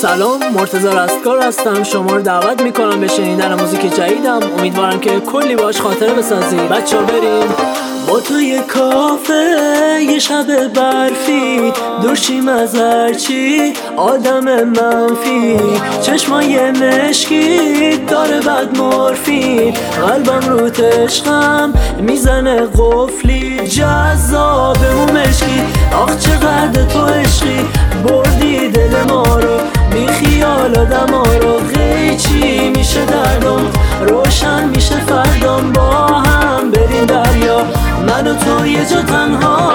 سلام، مرتضی رستگار هستم. شما رو دعوت میکنم به شنیدن موزیک جدیدم. امیدوارم که کلی باش خاطره بسازی. بچه‌ها بریم با تو یه کافه، یه شب برفی، دوشیم از هرچی آدم منفی، چشمای مشکی داره بد مورفین، قلبم رو عشقم میزنه قفلی، جذابمون مشکی. آخ چقدر تو عشقی، بردی دل ما رو، بی خیال آدم ها رو. چی میشه دردم، روشن میشه فردام، با هم بریم دریا، من و تو یه جا تنها.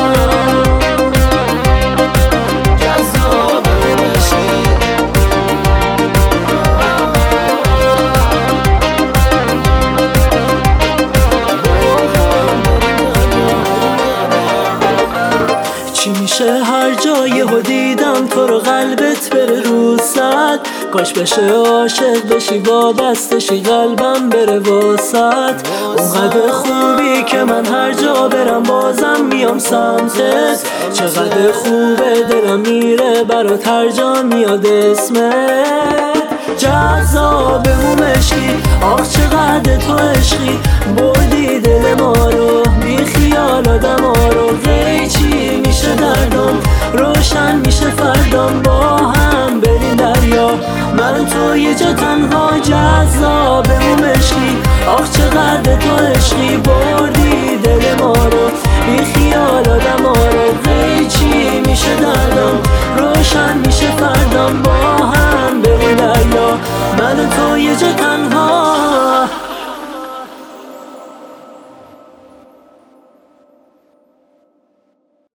چی میشه هر جایی ها دیدم تو رو، قلبت بره رو صد، کاش بشه عاشق بشی وابستشی، قلبم بره واسط. اونقدر خوبی که من هر جا برم بازم میام سمتت، چقدر خوبه دلم میره برات هر جا میاد اسمت، جذابمون مشکی. آخ چقدر تو عشقی، بردی دل ما رو، بی خیال آدم ها رو. چی میشه دردم، روشن میشه فردام، با هم بریم دریا، من تو یه جا